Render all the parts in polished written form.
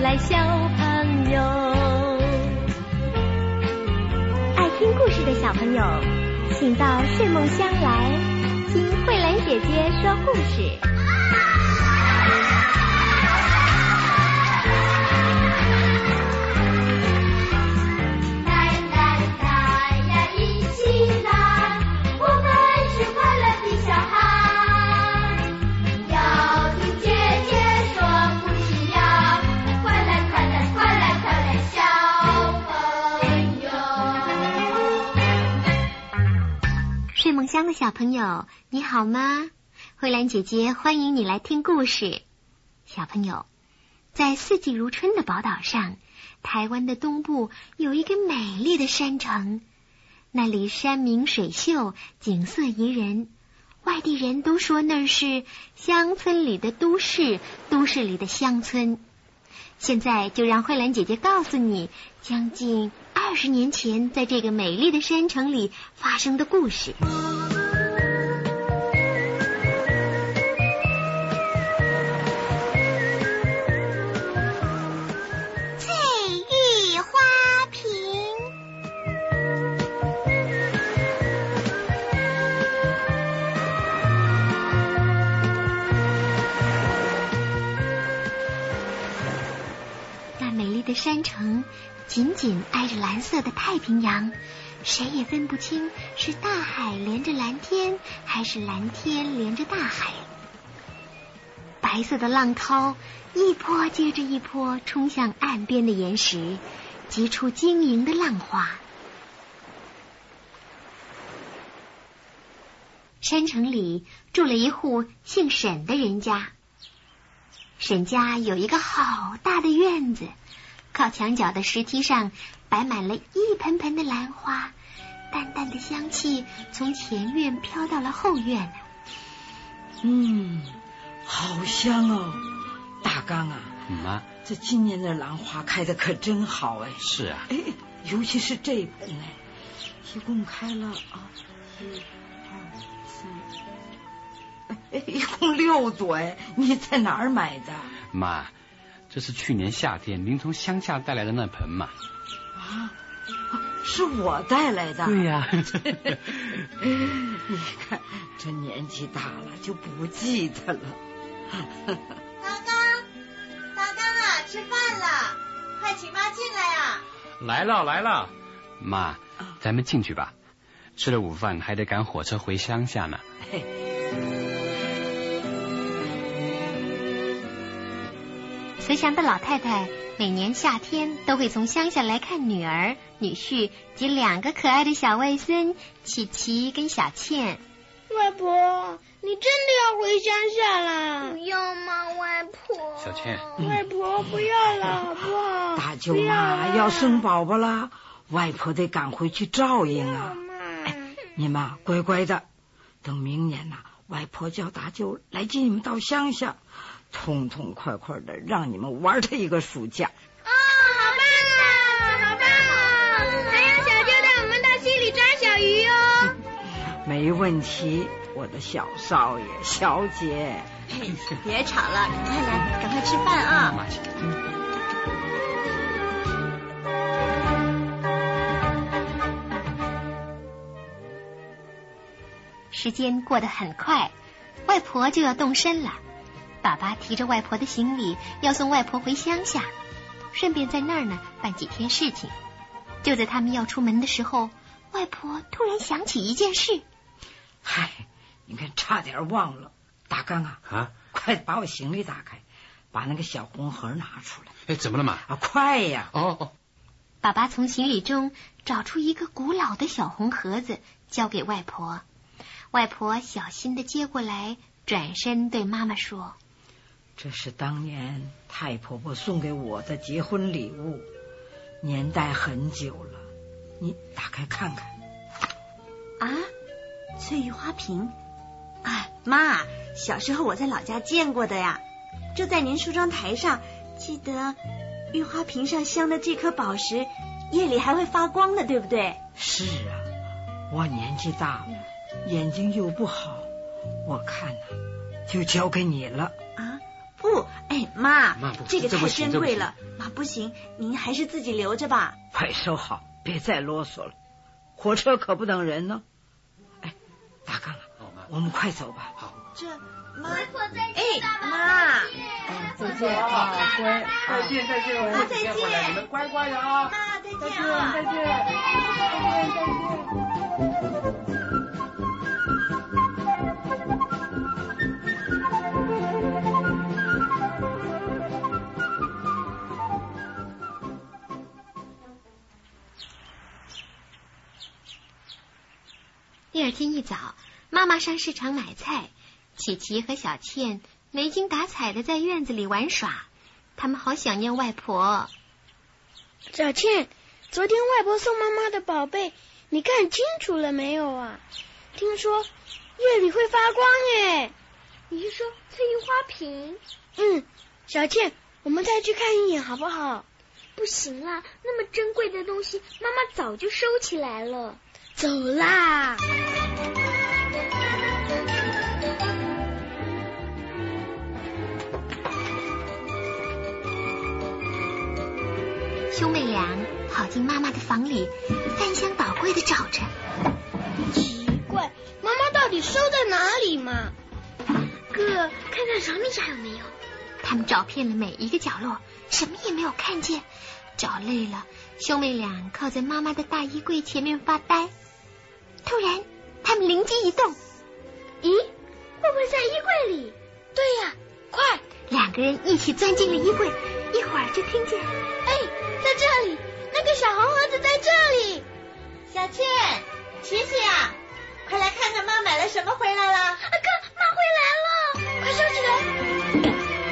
来小朋友。爱听故事的小朋友，请到睡梦乡来听慧兰姐姐说故事。睡梦乡的小朋友，你好吗？慧兰姐姐欢迎你来听故事。小朋友，在四季如春的宝岛上，台湾的东部有一个美丽的山城，那里山明水秀，景色宜人。外地人都说那是乡村里的都市，都市里的乡村。现在就让慧兰姐姐告诉你，将近20年前在这个美丽的山城里发生的故事。翠玉花瓶。那美丽的山城紧紧挨着蓝色的太平洋，谁也分不清是大海连着蓝天，还是蓝天连着大海。白色的浪涛一波接着一波冲向岸边的岩石，击出晶莹的浪花。山城里住了一户姓沈的人家，沈家有一个好大的院子，靠墙角的石梯上摆满了一盆盆的兰花，淡淡的香气从前院飘到了后院。 好香哦！大刚啊， 妈， 这今年的兰花开得可真好哎。 是啊， 尤其是这一盆哎，一共开了1、2、3，一共6朵哎。你在哪儿买的？ 妈，这是去年夏天您从乡下带来的那盆嘛。 是我带来的。 对呀。 你看这年纪大了就不记得了。 大刚啊，吃饭了，快请妈进来啊。 来了。妈，咱们进去吧，吃了午饭还得赶火车回乡下呢。 慈祥的老太太每年夏天都会从乡下来看女儿、女婿及2个可爱的小外孙琪琪跟小倩。 外婆，你真的要回乡下啦？ 不要嘛，外婆。 小倩， 外婆不要了，好不好？ 大舅妈要生宝宝了，外婆得赶回去照应啊。你们乖乖的，等明年外婆叫大舅来接你们到乡下，痛痛快快的让你们玩他一个暑假。 好棒啊，好棒啊！还让小舅带我们到溪里抓小鱼哦。 没问题，我的小少爷、小姐。 别吵了，快来，赶快吃饭啊！ 时间过得很快，外婆就要动身了。爸爸提着外婆的行李要送外婆回乡下，顺便在那儿呢办几天事情。就在他们要出门的时候，外婆突然想起一件事。 嗨，你看差点忘了，大刚啊，快把我行李打开，把那个小红盒拿出来。 怎么了嘛？ 快呀！ 爸爸从行李中找出一个古老的小红盒子，交给外婆。外婆小心地接过来，转身对妈妈说： 这是当年太婆婆送给我的结婚礼物，年代很久了，你打开看看。 翠玉花瓶啊，妈，小时候我在老家见过的呀，就在您梳妆台上，记得玉花瓶上镶的这颗宝石夜里还会发光的，对不对？ 是啊，我年纪大了，眼睛又不好，我看就交给你了。 不，妈，这个太珍贵了， 妈不行，您还是自己留着吧。 快收好，别再啰嗦了，火车可不等人呢。哎，大刚啊，我们快走吧。 好， 这妈， 外婆再见， 妈， 再见啊，乖， 再见， 妈再见， 你们乖乖的啊。 妈再见啊， 再见。 第二天一早，妈妈上市场买菜，琪琪和小倩没精打采的在院子里玩耍，他们好想念外婆。 小倩，昨天外婆送妈妈的宝贝，你看清楚了没有啊？听说夜里会发光耶。你是说翠玉花瓶？小倩，我们再去看一眼好不好？不行啦，那么珍贵的东西，妈妈早就收起来了。走啦！ 兄妹俩跑进妈妈的房里，翻箱倒柜的找着。 奇怪，妈妈到底收在哪里嘛？哥，看看床底下有没有。 他们找遍了每一个角落，什么也没有看见。找累了，兄妹俩靠在妈妈的大衣柜前面发呆。突然，他们灵机一动， 咦，会不会在衣柜里？对呀，快！ 两个人一起钻进了衣柜，一会儿就听见， 哎，在这里，那个小红盒子在这里。 小倩，琪琪啊，快来看看妈买了什么回来了。 哥，妈回来了，快收起来。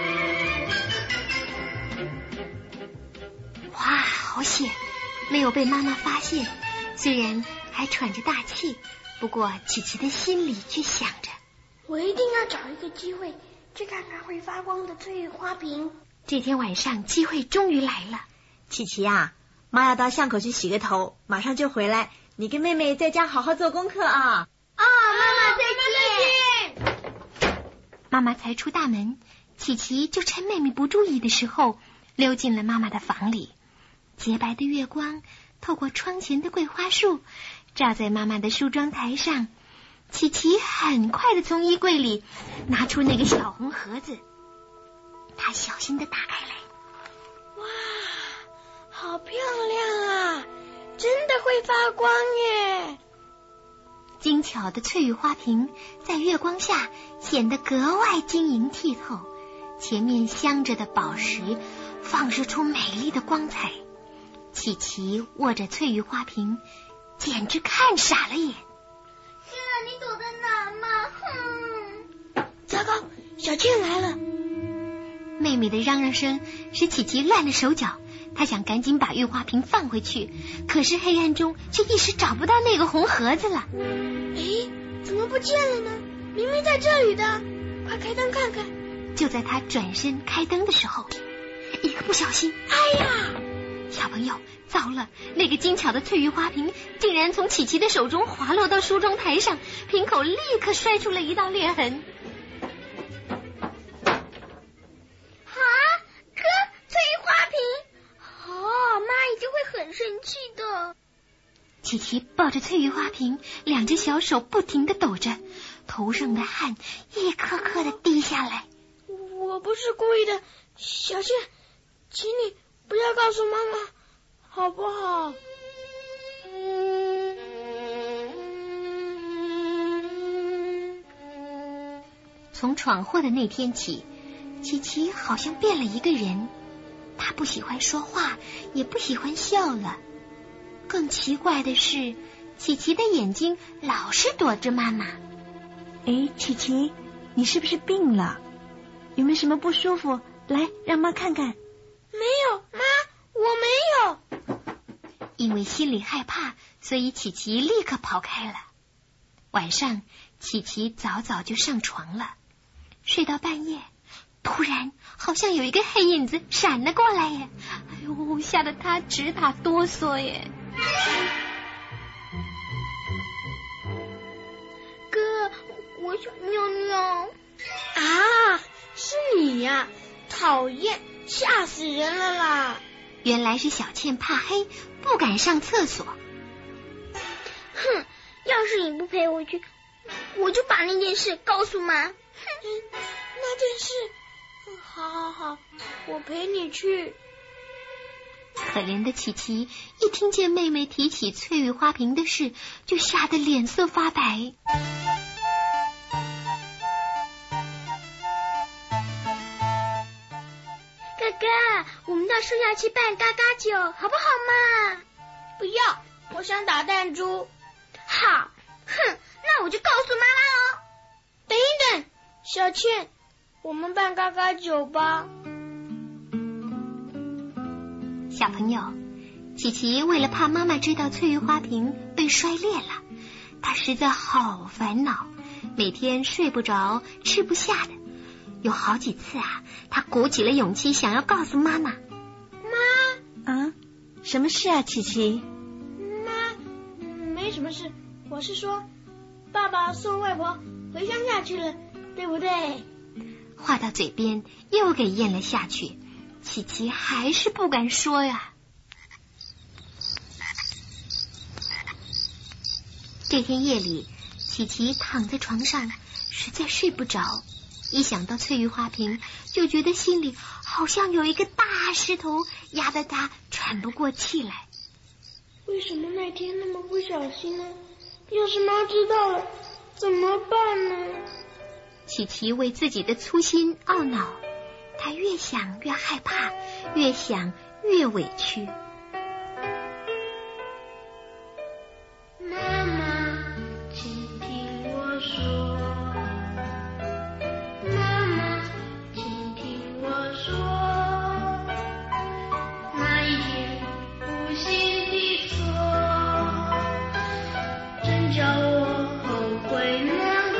哇，好险，没有被妈妈发现。虽然还喘着大气，不过琪琪的心里却想着， 我一定要找一个机会去看看会发光的翠玉花瓶。 这天晚上机会终于来了。 琪琪啊，妈要到巷口去洗个头，马上就回来，你跟妹妹在家好好做功课啊。 妈妈再见。 妈妈才出大门，琪琪就趁妹妹不注意的时候溜进了妈妈的房里。洁白的月光透过窗前的桂花树，照在妈妈的梳妆台上。琪琪很快的从衣柜里拿出那个小红盒子，她小心的打开来。 哇，好漂亮啊，真的会发光耶。 精巧的翠玉花瓶在月光下显得格外晶莹剔透，前面镶着的宝石放射出美丽的光彩。琪琪握着翠玉花瓶，简直看傻了眼。 哥，你躲在哪嘛？ 糟糕，小倩来了。 妹妹的嚷嚷声使琪琪乱了手脚，她想赶紧把玉花瓶放回去，可是黑暗中却一时找不到那个红盒子了。 诶，怎么不见了呢？明明在这里的，快开灯看看。 就在她转身开灯的时候，一个不小心， 哎呀！ 小朋友，糟了！那个精巧的翠玉花瓶竟然从琪琪的手中滑落到梳妆台上，瓶口立刻摔出了一道裂痕。 啊，哥，翠玉花瓶！妈一定会很生气的。 琪琪抱着翠玉花瓶，两只小手不停地抖着，头上的汗一颗颗地滴下来。 我不是故意的，小倩，请你不要告诉妈妈，好不好？ 从闯祸的那天起，琪琪好像变了一个人。她不喜欢说话，也不喜欢笑了。更奇怪的是，琪琪的眼睛老是躲着妈妈。 哎，琪琪，你是不是病了？有没有什么不舒服？来，让妈看看。 没有，妈，我没有。 因为心里害怕，所以琪琪立刻跑开了。晚上，琪琪早早就上床了，睡到半夜，突然好像有一个黑影子闪了过来耶！哎呦，吓得她直打哆嗦耶！ 哥，我想尿尿。啊，是你呀！讨厌， 吓死人了啦！ 原来是小倩怕黑，不敢上厕所。 哼，要是你不陪我去，我就把那件事告诉妈。那件事，好，我陪你去。 可怜的琪琪一听见妹妹提起翠玉花瓶的事，就吓得脸色发白。 哥哥，我们到树下去办嘎嘎酒，好不好嘛？不要，我想打弹珠。好，哼，那我就告诉妈妈喽。等一等，小倩，我们办嘎嘎酒吧。 小朋友，琪琪为了怕妈妈知道翠玉花瓶被摔裂了，她实在好烦恼，每天睡不着，吃不下的。有好几次啊，她鼓起了勇气想要告诉妈妈。 妈，什么事啊，琪琪？ 妈，没什么事，我是说，爸爸送外婆回乡下去了，对不对？ 话到嘴边又给咽了下去，琪琪还是不敢说呀。这天夜里，琪琪躺在床上，实在睡不着。一想到翠玉花瓶，就觉得心里好像有一个大石头压得他喘不过气来。 为什么那天那么不小心呢？要是妈知道了，怎么办呢？ 琪琪为自己的粗心懊恼，他越想越害怕，越想越委屈。 妈妈，请听我说。妈妈，请听我说。那一天不幸的错，真叫我后悔难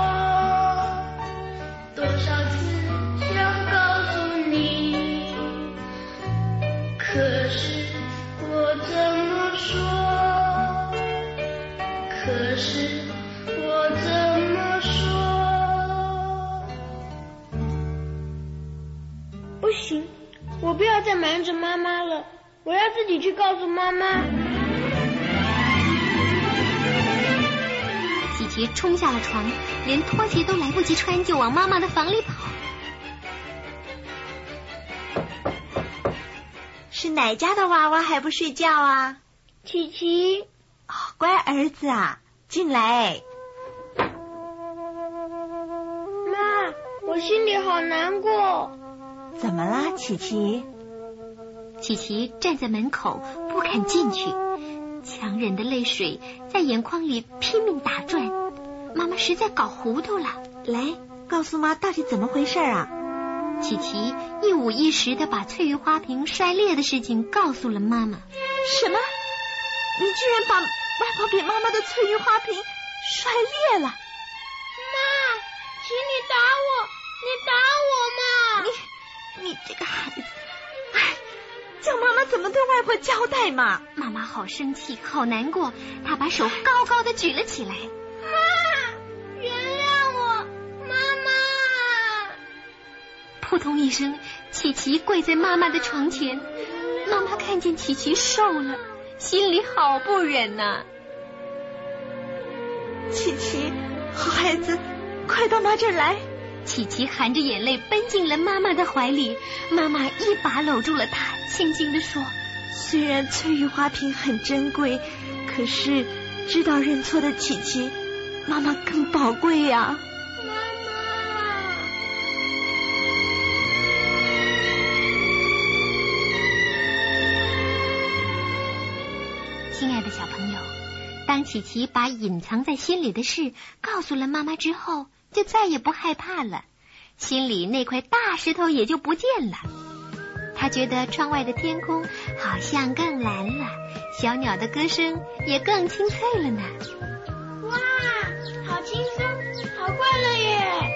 过。多少次想告诉你，可是我怎么说？可是我怎么说？不行，我不要再瞒着妈妈了，我要自己去告诉妈妈。 琪琪冲下了床，连拖鞋都来不及穿，就往妈妈的房里跑。 是哪家的娃娃还不睡觉啊？ 琪琪， 乖儿子啊，进来。 妈，我心里好难过。 怎么啦，琪琪？ 琪琪站在门口不肯进去，强忍的泪水在眼眶里拼命打转。妈妈实在搞糊涂了。 来，告诉妈到底怎么回事啊？ 琪琪一五一十地把翠玉花瓶摔裂的事情告诉了妈妈。 什么？你居然把外婆给妈妈的翠玉花瓶摔裂了？ 妈，请你打我，你打我嘛！ 你这个孩子，叫妈妈怎么对外婆交代嘛？ 妈妈好生气，好难过，她把手高高的举了起来。 妈，原谅我，妈妈！ 扑通一声，琪琪跪在妈妈的床前。妈妈看见琪琪瘦了，心里好不忍呐。 琪琪，好孩子，快到妈这儿来。 琪琪含着眼泪奔进了妈妈的怀里，妈妈一把搂住了她，轻轻地说： 虽然翠玉花瓶很珍贵，可是知道认错的琪琪，妈妈更宝贵呀。 妈妈， 亲爱的小朋友，当琪琪把隐藏在心里的事告诉了妈妈之后，就再也不害怕了，心里那块大石头也就不见了。他觉得窗外的天空好像更蓝了，小鸟的歌声也更清脆了呢。 哇，好轻松，好快乐耶！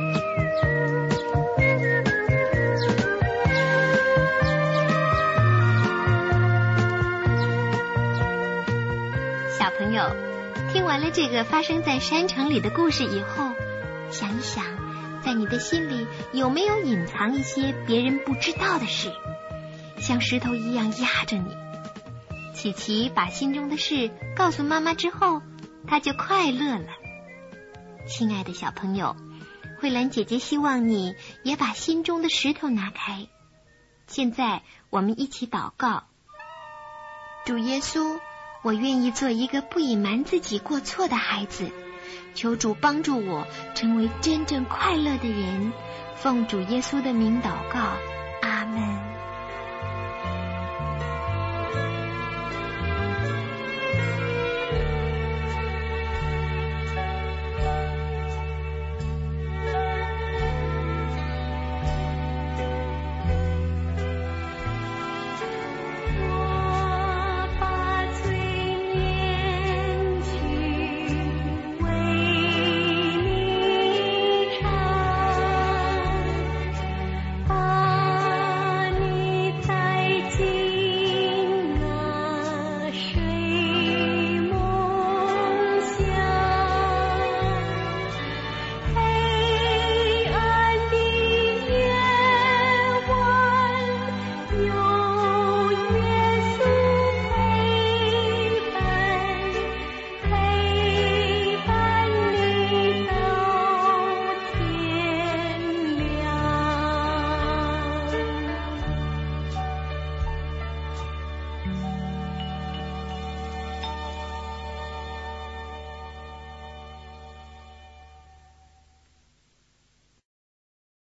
小朋友，听完了这个发生在山城里的故事以后，想一想， 在你的心里有没有隐藏一些别人不知道的事，像石头一样压着你？琪琪把心中的事告诉妈妈之后，她就快乐了。亲爱的小朋友，慧兰姐姐希望你也把心中的石头拿开。现在我们一起祷告。主耶稣，我愿意做一个不隐瞒自己过错的孩子，求主帮助我成为真正快乐的人。奉主耶稣的名祷告，阿们。